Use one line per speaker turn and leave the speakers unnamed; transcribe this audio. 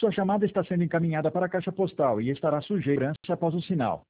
Sua chamada está sendo encaminhada para a caixa postal e estará sujeita após o sinal.